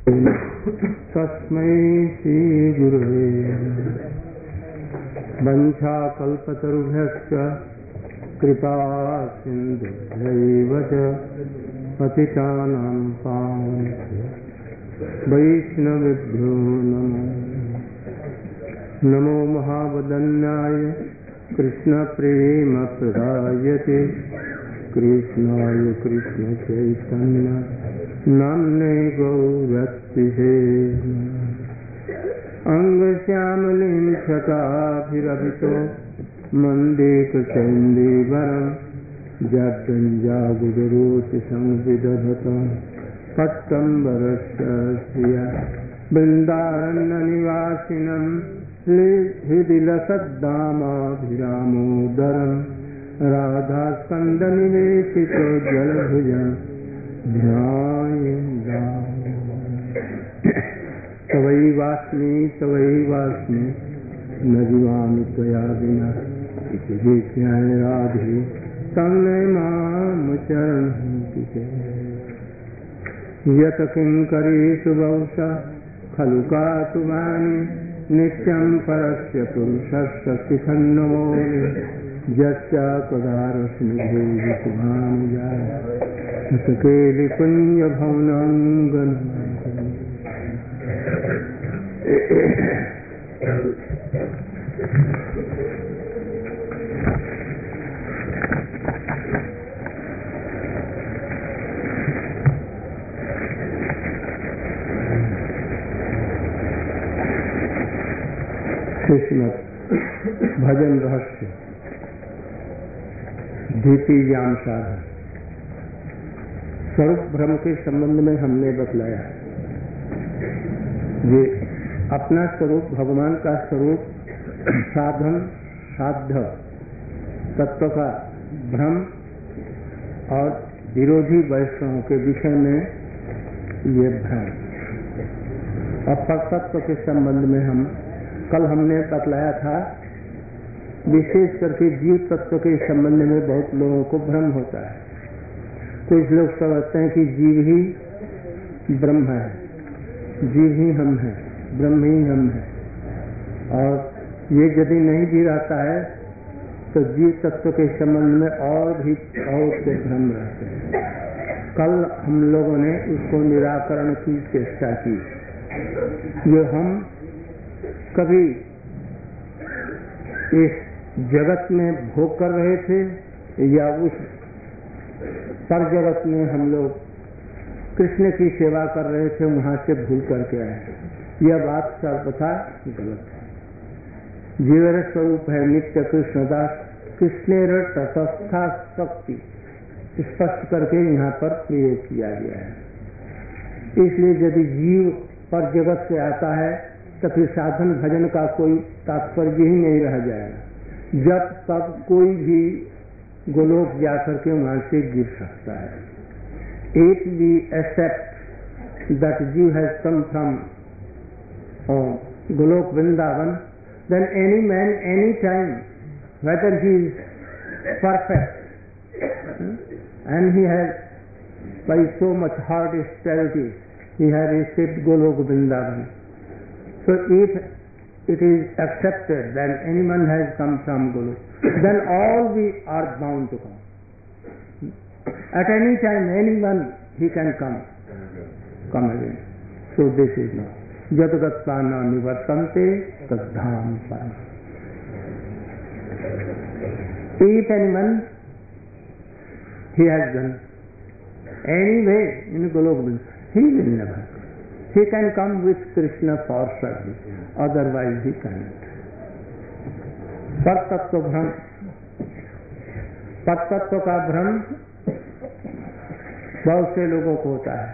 तस्मै श्री गुरुवे वंशाकल्पतरुभ्यश्च कृपा सिन्धुभ्यैव च पतितानां पावनेभ्यो वैष्णवेभ्यो नमो महावदन्याय कृष्णप्रेमप्रदायते कृष्णाय कृष्णचैतन्य नाम्ने गौरत्तिहे अंगश्यामलिं छटाभिरभितो मन्देकचण्डीवरं जाड्डञ्जागुजरोति संविदधतं पट्टम्बरस्य श्रिया वृन्दारण्यनिवासिनं हृदिलसद्दामाभिरामोदरं राधास्कन्दनिवेशितो जलभुजं तवैवास्मि न जीवामि त्वया विना इति विज्ञाय राधे तन्मे मां चरणन्ति यत् किङ्करीषु बहुशः खलु कातुवानि नित्यं परस्य पुरुषस्य शिखन्नमोनि यस्य कदारस्मि देवि सुभानुजाय केलिपुञ्जभवनाङ्गन कृष्ण भजन रहस्य द्वितीयाम साधन। स्वरूप भ्रम के संबंध में हमने बतलाया ये अपना स्वरूप भगवान का स्वरूप साधन साध्य तत्व का भ्रम और विरोधी वैष्णवों के विषय में ये भ्रम और तत्व के संबंध में कल हमने बतलाया था विशेष करके जीव तत्व के संबंध में बहुत लोगों को भ्रम होता है। कुछ लोग समझते हैं कि जीव ही ब्रह्म है, जीव ही हम हैं, ब्रह्म ही हम हैं, और ये यदि नहीं भी रहता है तो जीव तत्व के संबंध में और भी बहुत से भ्रम रहते हैं। कल हम लोगों ने उसको निराकरण की चेष्टा की। जो हम कभी इस जगत में भोग कर रहे थे या उस पर जगत में हम लोग कृष्ण की सेवा कर रहे थे, वहां से भूल करके आए। यह बात सर्वथा गलत है। जीवर स्वरूप है नित्य कृष्णदास, कृष्णेर तटस्था शक्ति स्पष्ट करके यहाँ पर प्रयोग किया गया है। इसलिए यदि जीव पर जगत से आता है तो फिर साधन भजन का कोई तात्पर्य ही नहीं रह जाएगा। जब तब कोई भी गोलोक जाकर के वहां से गिर सकता है। If we accept that Jeev has come from Golok Vrindavan, then any man, any time, whether he is perfect and he has by so much hard austerity, he has received Golok Vrindavan. So if it is accepted that anyone has come from Golok, then all we are bound to come. At any time, anyone he can come again. So this is not. Jat gattana nivartante tadham param. If anyone he has done any way in Golok, he will never. He can come with Krishna for service, otherwise he cannot. परतत्व भ्रम, परतत्व का भ्रम बहुत से लोगों को होता है।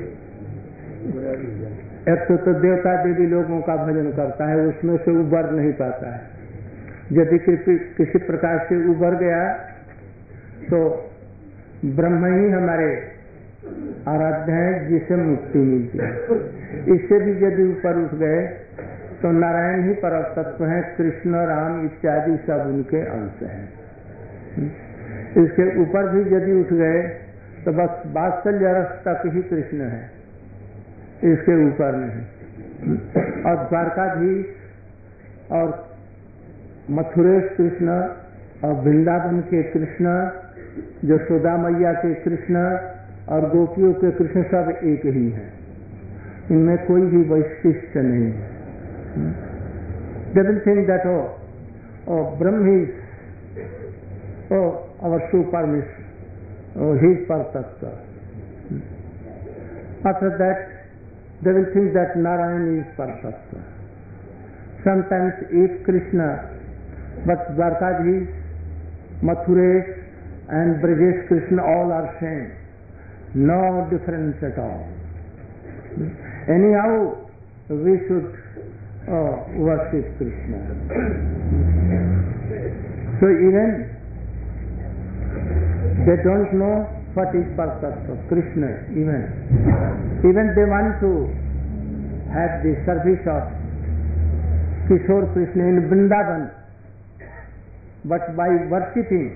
एक तो देवता देवी लोगों का भजन करता है, उसमें से उबर नहीं पाता है। यदि किसी प्रकार से उबर गया तो ब्रह्म ही हमारे आराध्य है, जिसे मुक्ति मिलती है। इससे भी यदि ऊपर उठ गए तो नारायण ही परम तत्व है, कृष्ण राम इत्यादि सब उनके अंश हैं। इसके ऊपर भी यदि उठ गए तो बस वात्सल्य रस तक ही कृष्ण है। इसके ऊपर नहीं। और द्वारकाधीश और मथुरेश कृष्ण और वृंदावन के कृष्ण, यशोदा मैया के कृष्ण और गोपियों के कृष्ण सब एक ही हैं, इनमें कोई भी वैशिष्ट्य नहीं है। They will think that Brahma is our supermission, he is perfect. After that, they will think that Narayan is perfect. Sometimes if Krishna, but Dwarkadhish, Mathuresh and Brajesh Krishna all are same, no difference at all. Anyhow, we should worship Krishna. So even they don't know what is purpose of Krishna. Even they want to have the service of Kishore Krishna in Vrindavan, but by worshipping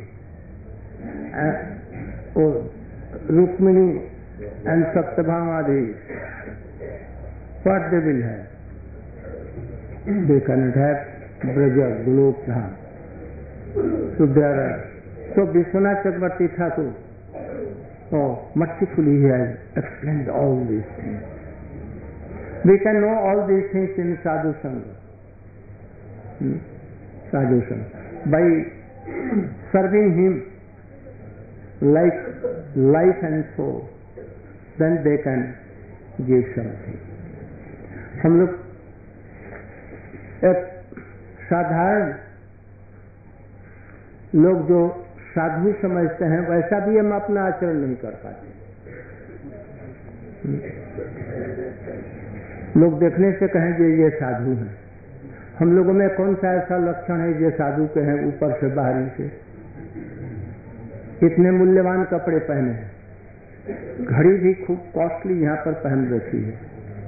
Rukmini and Satyabhamadi, what they will have? They cannot have Braja, Golok Dham. So Vishwanath Chakravarti Thakur, mercifully he has explained all these things. We can know all these things in Sadhu Sangha. Sadhu Sangha. By serving him like life and soul, then they can give something. हम लोग एक साधारण लोग जो साधु समझते हैं वैसा भी हम अपना आचरण नहीं कर पाते। लोग देखने से कहेंगे ये साधु हैं, हम लोगों में कौन सा ऐसा लक्षण है ये साधु के हैं? ऊपर से बाहरी से इतने मूल्यवान कपड़े पहने हैं, घड़ी भी खूब कॉस्टली यहाँ पर पहन रखी है,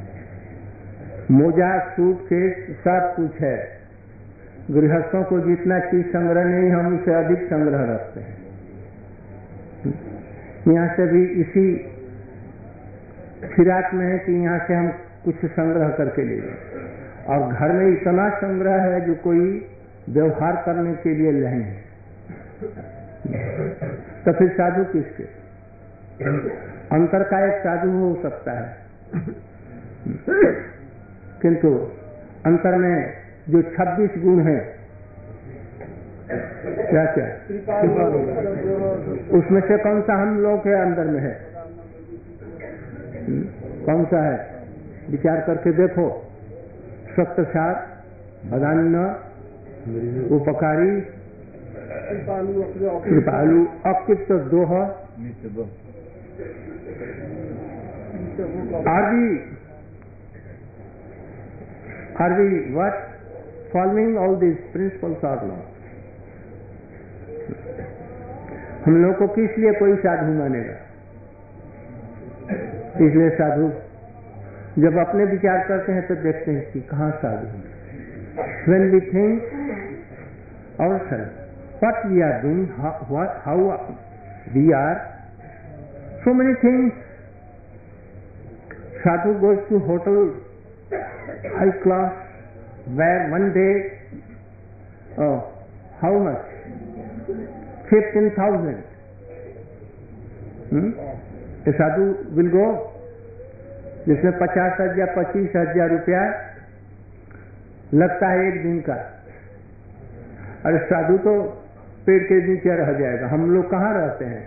मोजा सूट के सब कुछ है। गृहस्थों को जितना चीज संग्रह नहीं, हम उसे अधिक संग्रह रखते हैं। यहाँ से भी इसी फिराक में है कि यहाँ से हम कुछ संग्रह करके ले जाए, और घर में इतना संग्रह है जो कोई व्यवहार करने के लिए नहीं है। तो फिर साधु किसके? अंतर का एक साधु हो सकता है, किंतु अंतर में जो 26 गुण है, क्या क्या उसमें से कौन सा हम लोग के अंदर में है? कौन सा है? विचार करके देखो। सत्यसार, अदान्य, उपकारी, कृपालु, अकृत दोह, Are we what? Following all these principles or not? हम लोग को किस लिए कोई साधु मानेगा? इसलिए साधु जब अपने विचार करते हैं तो देखते हैं कि कहाँ साधु हैं। When we think ourselves, what we are doing, how we are, so many things. Sadhu goes to hotel high class where one day, how much? 15,000. A sadhu will go, जिसमें 50,000 25,000 रुपया लगता है एक दिन का। अरे साधु तो पेड़ के नीचे रह जाएगा, हम लोग कहाँ रहते हैं?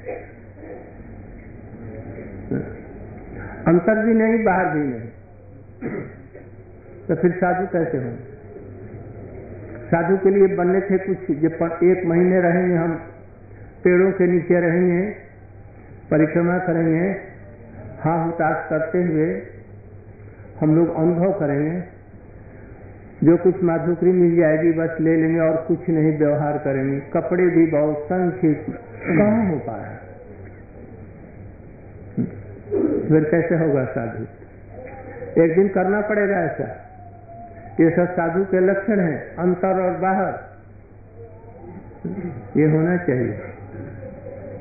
अंतर भी नहीं, बाहर भी नहीं, तो फिर साधु कैसे हों? साधु के लिए बनने थे कुछ, जब 1 महीने रहेंगे हम पेड़ों के नीचे रहेंगे, परिक्रमा करेंगे, हाँ हुताश करते हुए हम लोग अनुभव करेंगे, जो कुछ माधुकरी मिल जाएगी बस ले लेंगे और कुछ नहीं व्यवहार करेंगे। कपड़े भी बहुत संक्षिप्त, कहाँ हो पा रहा है? फिर कैसे होगा साधु? एक दिन करना पड़ेगा ऐसा। ये सब साधु के लक्षण हैं, अंतर और बाहर, ये होना चाहिए।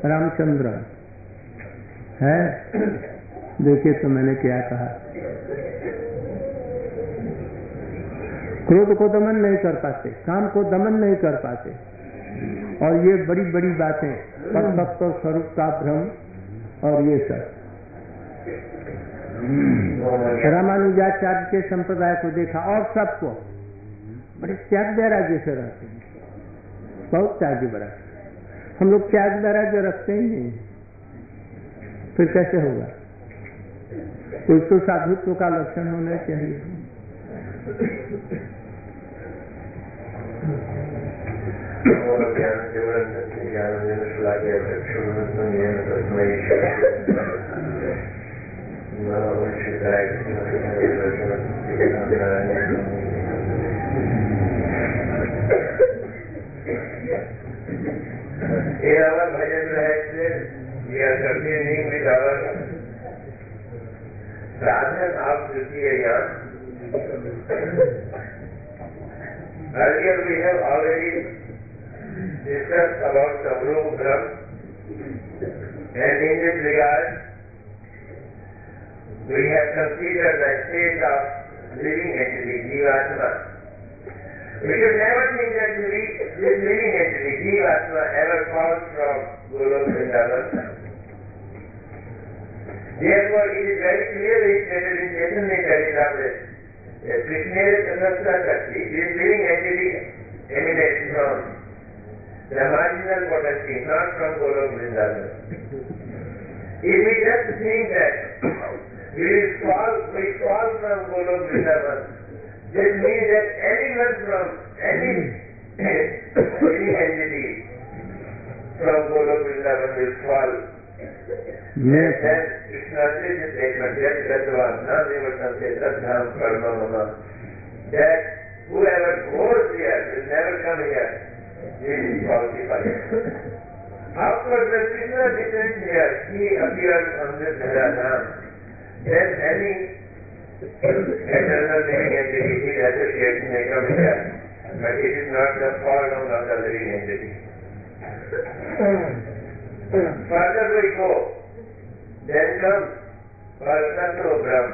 रामचंद्र है, देखिए तो मैंने क्या कहा। क्रोध को दमन नहीं कर पाते, काम को दमन नहीं कर पाते, और ये बड़ी बड़ी बातें, परतत्व स्वरूप का भ्रम और ये सब। रामानुजाचार्य के संप्रदाय को देखा और सबको बड़े त्याग वैराग्य से रहते हैं, बहुत त्याग वैराग्य। हम लोग त्याग वैराग्य रखते ही नहीं, फिर कैसे होगा? कुछ तो साधुत्व का लक्षण होना चाहिए। In our bhajan practice, we are continuing with our sadhana of Tritiya Yan. Earlier we have already discussed about Samrup Brahm, and in this regard, we have considered the state of living entity, Jivatma. We should never think that this living entity, Jivatma, ever falls from Golok Vrindavan. Therefore, it is very clearly stated in Chaitanya Charitamrita that Krishna Tanasya Shakti, this living entity emanates from the marginal potency, not from Golok Vrindavan. If we just think that we fall from Golok Vrindavan, this means that anyone from any living entity from Golok Vrindavan will fall. Yes. Then Krishna says this statement, Yat Gatvan, Nadivatam Tadham Karma Mama, that whoever goes there will never come here. This is falsified. After the Krishna descends here, he appears on this Dharanam. Then any eternal living entity, his associates may come here, but it is not the fall down of the living entity. Further we go, then comes Partattva Brahm.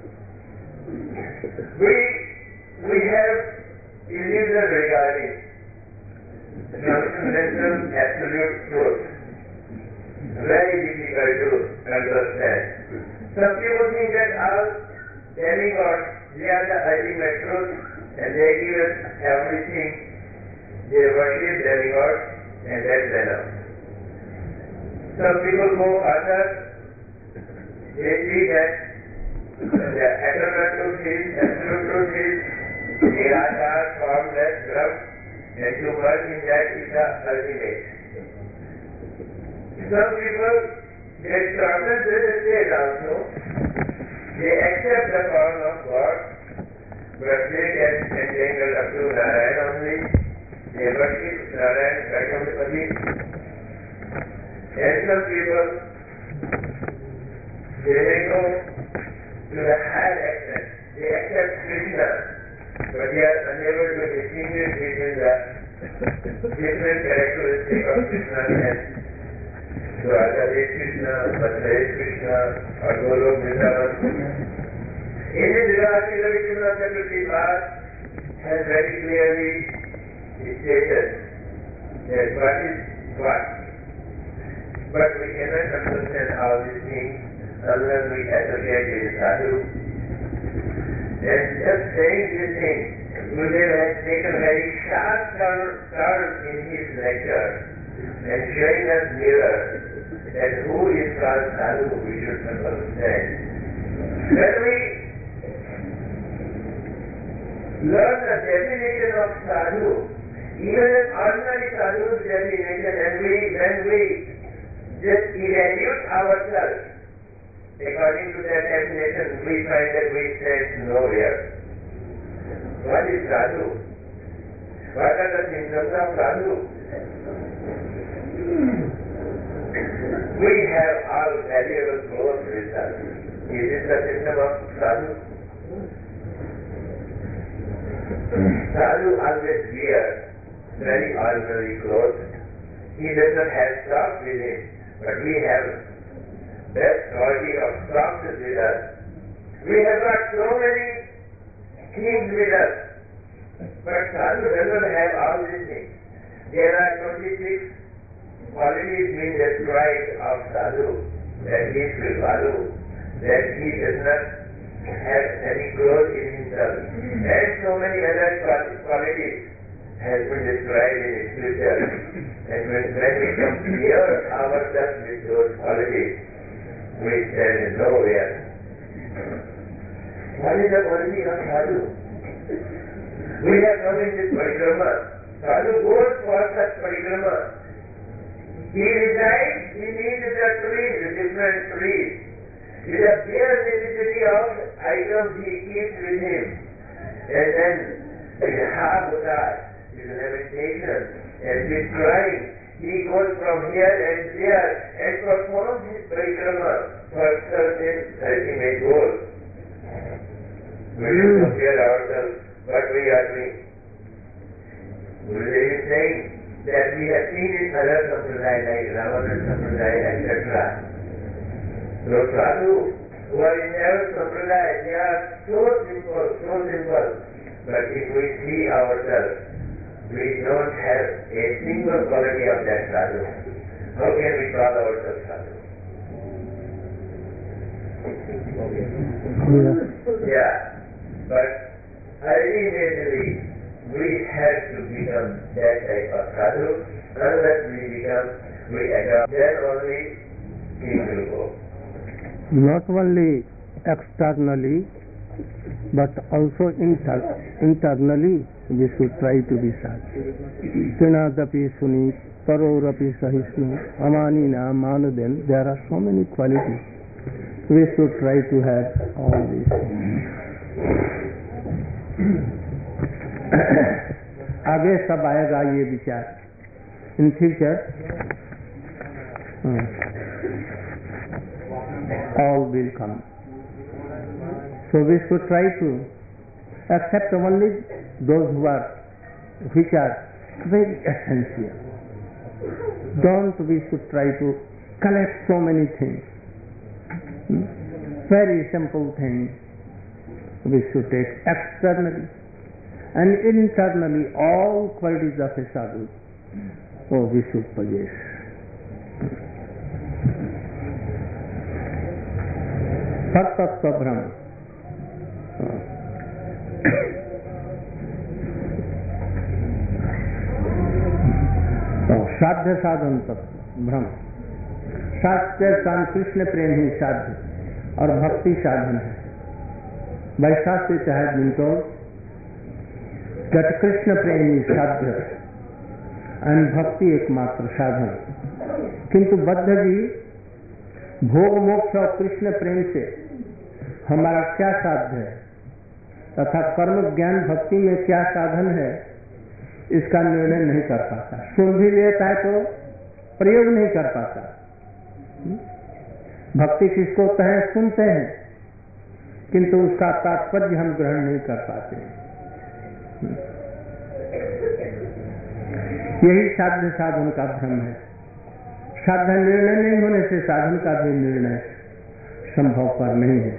We have illusion regarding transcendental absolute truth. Very difficult to understand. Some people think that all demigods, they are the ultimate truth, and they give us everything. They worship demigods, and that's enough. Some people go further. They see that the eternal truth is, absolute truth is, Nirakar, formless, Brahm, and to work in that is the ultimate. Some people, they transcend the state also. They accept the form of God, but they get entangled up to Narayana only. They worship Narayana, Vaikuntapati. And some people, they go to the higher extent. They accept Krishna, but they are unable to distinguish between the different characteristics of Krishna and Dwarkadhesh Krishna, Madhyadesh Krishna, or Golok Vrindavan. In his regard, Srila Vishwanath Chakravarti has very clearly stated that what is what. But we cannot understand all these things unless we associate with sadhu. And just saying these things, Gurudev has taken very sharp turn in his lecture and showing us mirror that who is called sadhu we should understand. When we learn the definition of sadhu, even an ordinary sadhu's definition, and when we just evaluate ourselves according to that definition, we find that we stand nowhere. What is sadhu? What are the symptoms of sadhu? We have all valuable clothes with us. Is this the symptom of sadhu? Sadhu always wears very ordinary clothes. He does not have stock with him, but we have best quality of stock with us. We have got so many things with us, But sadhu doesn't have all these things. There are 26 qualities being described of sadhu, that he is kripalu, that he does not have any growth in himself, and so many other qualities has been described in scripture. And when we compare ourselves with those qualities, we stand nowhere. What is the quality of sadhu? We have come in this parikrama. Sadhu goes for such parikrama. He resides beneath the trees, the different trees. With a bare necessity of items he keeps with him. And then with a half with a lamentation and with crying, he goes from here and there and performs his parikrama for certain ultimate goal. We should compare ourselves what we are doing. Gurudev is saying that we have seen in other sampradaya like Ravana sampradaya, etc. So sadhu who are in their sampradaya, they are so simple. But if we see ourselves, we don't have a single quality of that sadhu. How can we call ourselves sadhu? Yeah. But ultimately, we have to become that type of sadhu. Unless we adopt, then only things will go. Not only externally, but also internally, we should try to be sadhu. Sinadapi suni, parorapi sahisnu, amanina manuden. There are so many qualities. We should try to have all these things. आगे सब आएगा ये विचार in future all will come. So we should try to accept only those which are very essential. We should try to collect so many things. Very simple things we should take externally. And internally, all qualities of a sadhu, we should possess. Tattva Brahma. साध्य साधन तत्व भ्रम। शास्त्र स्थान कृष्ण प्रेम ही साध्य और भक्ति साधन है। वैशास्त्र चाहे जिनको that Krishna प्रेम ही साध्य and भक्ति एकमात्र साधन। किंतु बद्ध जी भोग मोक्ष और कृष्ण प्रेम से हमारा क्या साध्य है तथा कर्म ज्ञान भक्ति में क्या साधन है, इसका निर्णय नहीं कर पाता। सुन भी लेता है तो प्रयोग नहीं कर पाता। भक्ति किसको कहें, सुनते हैं किंतु उसका तात्पर्य हम ग्रहण नहीं कर पाते। यही साध्य साधन का भ्रम है। साध्य निर्णय नहीं होने से साधन का भी निर्णय संभव पर नहीं है।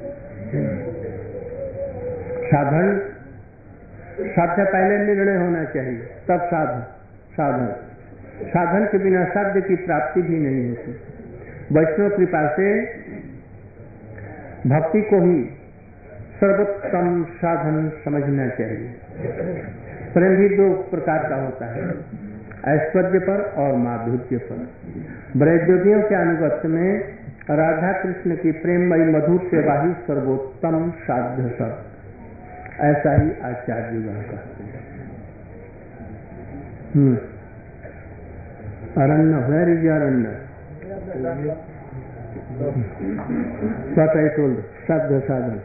साध्य पहले निर्णय होना चाहिए, तब साधन के बिना साध्य की प्राप्ति भी नहीं होती। वैष्णव कृपा से भक्ति को ही सर्वोत्तम साधन समझना चाहिए। प्रेम भी दो प्रकार का होता है, ऐश्वर्य पर और माधुर्य पर। ब्रजोदियों के अनुगत्य में राधा कृष्ण की प्रेममयी मधुर सेवा ही सर्वोत्तम साध्य सब, ऐसा ही आचार्यगण कहते हैं। अरण्य, वेर इज अरण्य? What I told, साध्य साधन।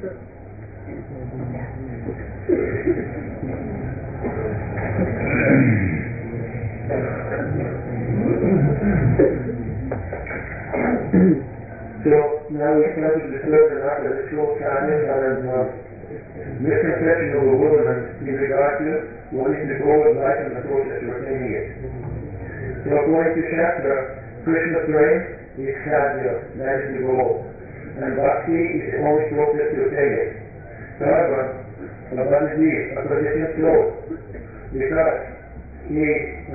So now we come to the third and after the short comments on misconception of the wilderness in regard to what is the goal of life and the process of attaining it. So according to Shastra, Krishna prem is sadhya, that is the goal, and bhakti is the only process to attain it. However, abundantly a conditioned flow, because he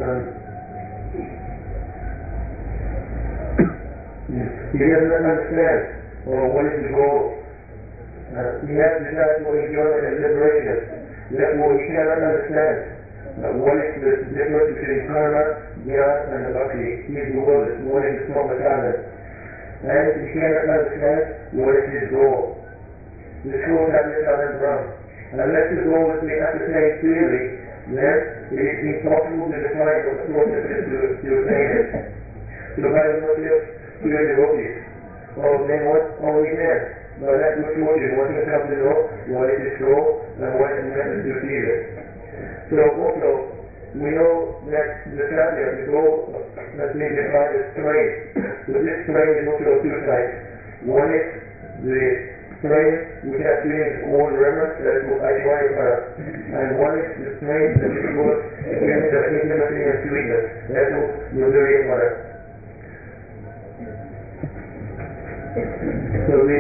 doesn't understand what is the goal. He has decided for enjoyment and liberation. Therefore, he cannot understand what is the difference between karma, jnana, and bhakti. He is the world is one in the small Madonna. And he cannot understand what is his goal. The soul has this other Brahma. Unless the goal is being ascertained clearly, then it is impossible to define what source it is to attain it. So by the motive, pure devotees. They want only then. But that good fortune, one can come to know what is his goal and what is the method to achieve it. So also, we know that the sadhya, the goal, has been defined as terrain. So this terrain is also of two types. One is the terrain which has been own reverence, that is called Aishwarya, and one is the terrain that is called intimacy and sweetness, that is called Madhurya Para. So the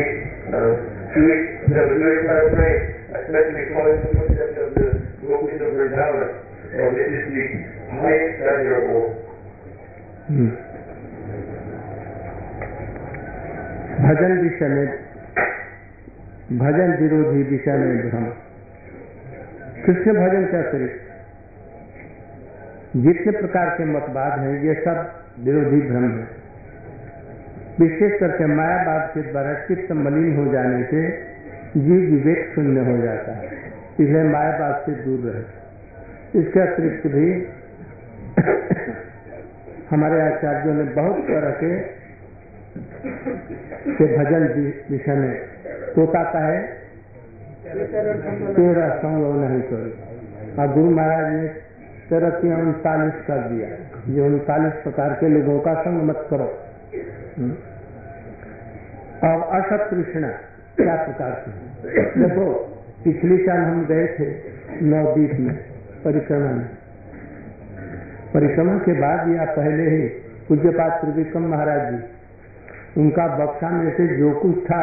Madhurya Para terrain, especially following the footsteps of the gopis of Vrindavan, this is the highest sadhya of all. भजन विषय में भजन विरोधी विषय में भ्रम। कृष्ण भजन के अतिरिक्त जितने प्रकार के मतवाद हैं ये सब विरोधी भ्रम है। विशेष करके मायावाद के द्वारा चित्त मलिन हो जाने से जीव विवेक शून्य हो जाता है, इसलिए मायावाद से दूर रहे। इसके अतिरिक्त भी हमारे आचार्यों ने बहुत तरह के भजन विषय में तोता का है तेरा संग नहीं करो, और गुरु महाराज ने 39 कर दिया, ये 39 प्रकार के लोगों का संग मत करो। और असत कृष्णा क्या प्रकार से, देखो पिछली साल हम गए थे नवदीप में परिक्रमा के बाद या पहले ही पूज्यपाद त्रिविक्रम महाराज जी, उनका बक्सा में से जो कुछ था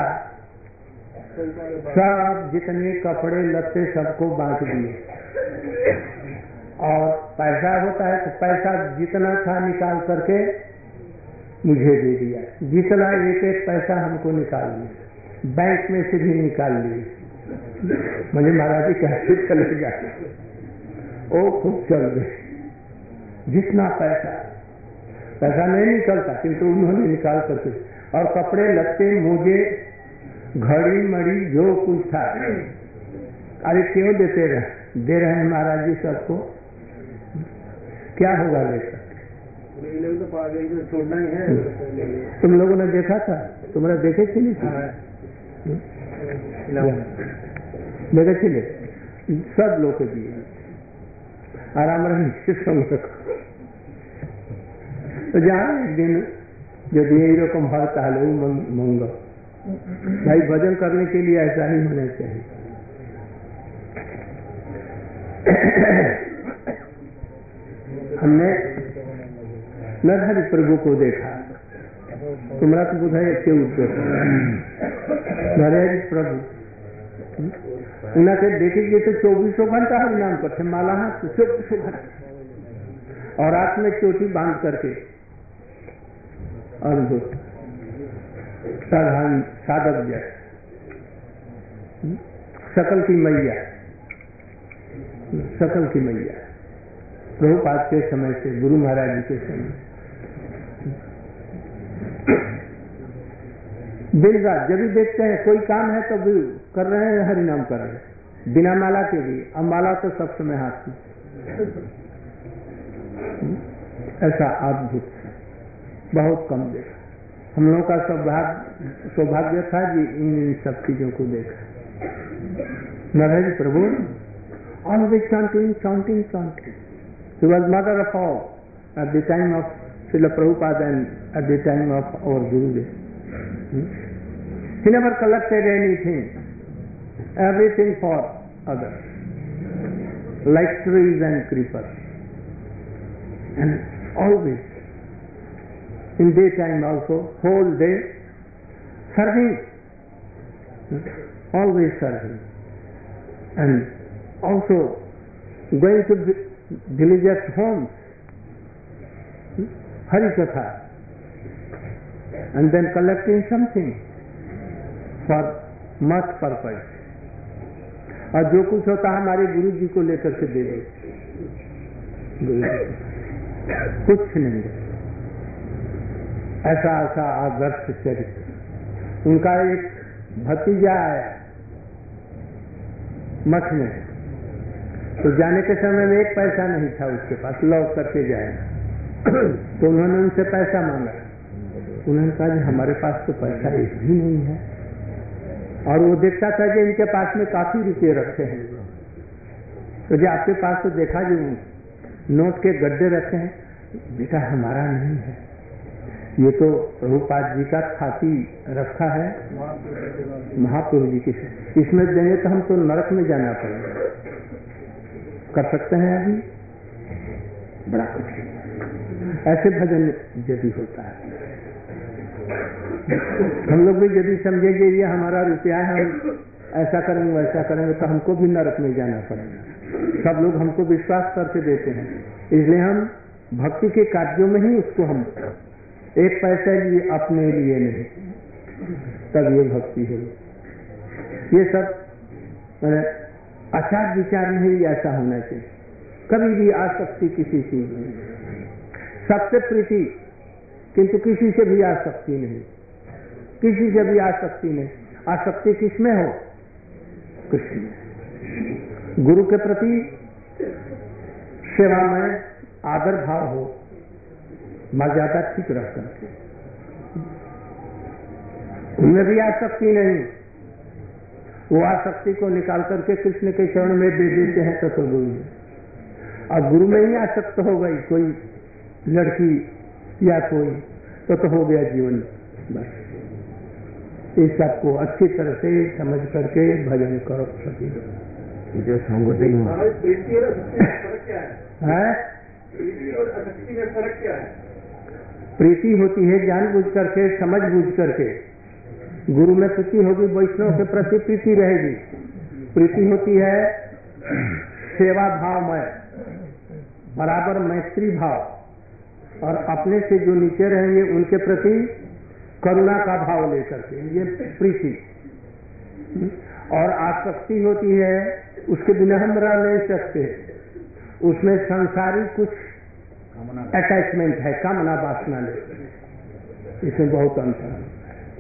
सब जितने कपड़े लत्ते सबको बांट दिए, और पैसा होता है तो पैसा जितना था निकाल करके मुझे दे दिया, जितना एक एक पैसा हमको निकाल दिया, बैंक में से भी निकाल लिए। मुझे महाराज जी कहते चले जाते, ओ खूब चल गए, जितना पैसा नहीं निकलता किंतु उन्होंने निकाल करके, और कपड़े लत्ते मुझे घड़ी मड़ी जो कुछ था, अरे क्यों देते रहे, दे रहे हैं महाराज जी सबको, क्या होगा लेकर, छोड़ना ही है। तुम लोगों ने देखा था, तुम्हारा देखे थे नहीं देखे थे, सब लोग के दिए आराम रहे संग। तो जहाँ एक दिन यदि यही रकम हर तालू मंगो भाई, भजन करने के लिए ऐसा ही होना चाहिए। हमने नरहरि प्रभु को देखा, तुम्हारा तो बुधाई के उद्देश्य नरहरि प्रभु उन्हें देखेंगे तो 24 घंटा हरि नाम करते, माला हाथ 24 घंटा, और रात में चोटी बांध करके अद्भुत साधारण साधक जैसे सकल की मैया प्रभुपाद के समय से, गुरु महाराज जी के समय दिन रात जब भी देखते हैं कोई काम है तो भी कर रहे हैं, हरि नाम कर रहे हैं बिना माला के भी, अब माला तो सब समय हाथ में। ऐसा अद्भुत बहुत कम देखा, हम लोगों का सौभाग्य था जी इन सब चीजों को देखा। नरहरि प्रभु always chanting. He was mother of all at the time of Srila Prabhupada and at the time of our Gurudev. He never collected anything, everything for others, like trees and creepers, and always in daytime also, whole day serving, always serving. and also going to villagers' homes, Harikatha, and then collecting something for mass purpose. और जो कुछ होता है हमारे गुरु जी को लेकर के दे देते, कुछ नहीं। ऐसा ऐसा आदर्श चरित्र। उनका एक भतीजा आया मठ में, तो जाने के समय में 1 पैसा नहीं था उसके पास, लौट करके जाए तो उन्होंने उनसे पैसा मांगा। उन्होंने कहा कि हमारे पास तो पैसा एक भी नहीं है। और वो देखता था कि इनके पास में काफी रुपये रखे हैं, तो जो आपके पास तो देखा जो नोट के गड्ढे रखे हैं, बेटा हमारा नहीं है, ये तो प्रभुपाद जी का खाती रखा है महाप्रभु जी के, इसमें देंगे तो हमको नरक में जाना पड़ेगा। कर सकते हैं अभी बड़ा कुछ ऐसे भजन यदि होता है। हम लोग भी यदि समझेंगे ये हमारा रुपया है, हम ऐसा करेंगे वैसा करेंगे तो हमको भी नरक में जाना पड़ेगा। सब लोग हमको विश्वास करके देते हैं, इसलिए हम भक्ति के कार्यों में ही उसको हम 1 पैसे लिए अपने लिए नहीं, तब ये भक्ति है। ये सब आचार विचार नहीं ऐसा होना चाहिए, कभी भी आसक्ति किसी चीज में, सबसे प्रीति किंतु किसी से भी आसक्ति नहीं, किसी से भी आसक्ति नहीं। आसक्ति किसमें हो? कृष्ण में। गुरु के प्रति सेवा में आदर भाव हो, मर्यादा ठीक रख करके, उनमें भी आसक्ति नहीं। वो आसक्ति को निकाल करके कृष्ण के चरण में दे देते हैं तो गुरु में। और गुरु में ही आसक्त हो गई कोई लड़की या कोई, तो हो गया जीवन। बस इस सबको अच्छी तरह से समझ करके भजन करो। सभी जो संग है प्रीति होती है जानबूझ करके, समझ बूझ करके। गुरु में प्रीति होगी, वैष्णव के प्रति प्रीति रहेगी। प्रीति होती है सेवा भाव में, बराबर मैत्री भाव, और अपने से जो नीचे रहेंगे उनके प्रति करुणा का भाव लेकर के, ये प्रीति। और आसक्ति होती है, उसके बिना हम रह नहीं सकते, उसमें संसारी कुछ अटैचमेंट है, कामना वासना लेकर, इसमें बहुत अंतर है।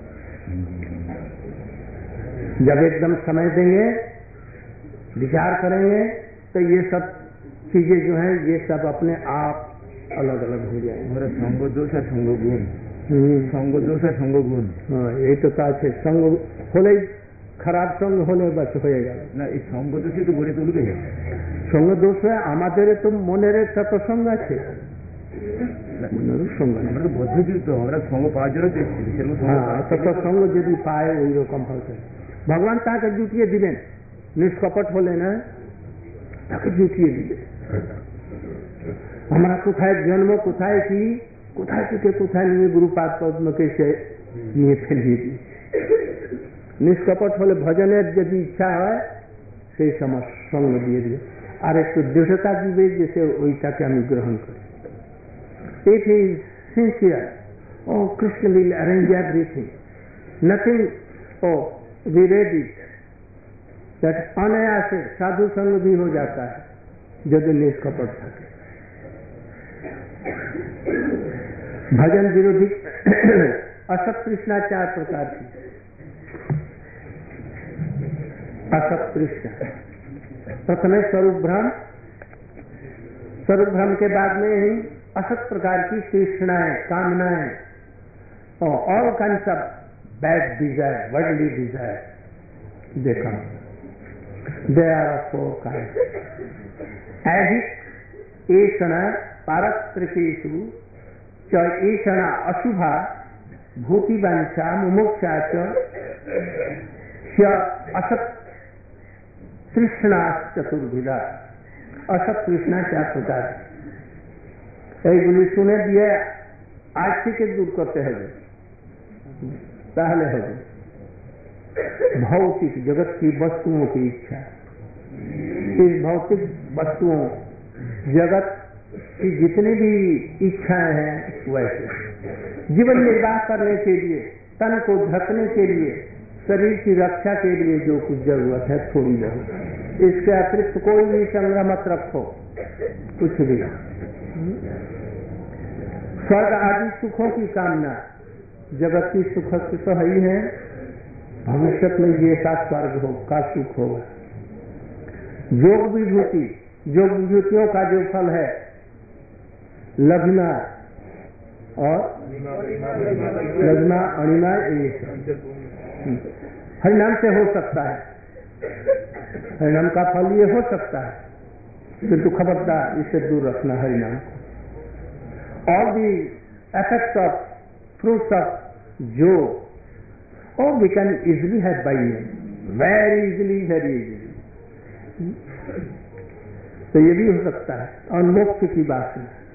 जब एकदम समय देंगे, विचार करेंगे, तो ये सब चीजें जो हैं ये सब अपने आप अलग अलग हो जाएंगे। संग दोष है संग गुण, संग दोष है संग गुण। हाँ, यही तो काज है। संग होले खराब संग होले बस होएगा ना। এই সঙ্গ দোষই তো গড়ে তুলবে। সঙ্গ দোষ হয় আমাদের তো মনের সৎসঙ্গ আছে, মনের সঙ্গ আমরা তো বদ্ধজীব, আমরা সঙ্গ পাওয়ার জন্য দেখছি। সৎসঙ্গ যদি পায় ওই রকম হবে, ভগবান তাকে জুটিয়ে দিবেন। নিষ্কপট হলে না তাকে জুটিয়ে দিবেন। আমরা কোথায় জন্ম, কোথায় কি, কোথায় থেকে কোথায় নিয়ে গুরুপাদ পদ্মকে সে নিয়ে ফেলিয়ে দিই। নিষ্কপট হলে ভজনের যদি ইচ্ছা হয় সেই সময় সঙ্গ দিয়ে দিবে, আর একটু দৃঢ়তা দিবে যে সে ওইটাকে আমি গ্রহণ করি। If he is sincere, oh Krishna will arrange everything, nothing, oh we read it, that अनायास साधु संग भी हो जाता है यदि निष्कपट থাকে। भजन विरोधी असत तृष्णा 4 प्रकार की। असत तृष्णा प्रथम स्वरूप भ्रम, स्वरूप भ्रम के बाद में ही असत प्रकार की तृष्णाएं, कामनाएं, और all kinds of bad desire, worldly desire देखा। They are of 4 kinds. ऐहिक ऐषणा पारत्रिकेषु च ऐषणा अशुभा भूतिवांछा मुमुक्षा च असत तृष्णा चतुर्विधा। असत तृष्णा 4 प्रकार। এইগুলি শুনে দিয়ে আজ থেকে দূর করতে হবে, তাহলে হবে। भौतिक जगत की वस्तुओं की इच्छा, इस भौतिक वस्तुओं जगत की जितनी भी इच्छाएं हैं वैसे जीवन निर्वाह करने के लिए, तन को ढकने के लिए, शरीर की रक्षा के लिए जो कुछ जरूरत है थोड़ी बहुत, इसके अतिरिक्त कोई भी संग्रह मत रखो, कुछ भी। स्वर्ग आदि सुखों की कामना, जगत की सुख तो है ही है, भविष्य में ये का स्वर्ग हो का सुख होगा। योग विभूति, योग विभूतियों का जो फल है लघ्ना और लघ्ना अणिमा, हरिनाम से हो सकता है, हरिनाम का फल ये हो सकता है, किंतु खबरदार इसे दूर रखना हरिनाम को। All the effects of fruits of yoga, oh, we can easily have by name, very easily. तो ये भी हो सकता है। और मोक्ष की बात है,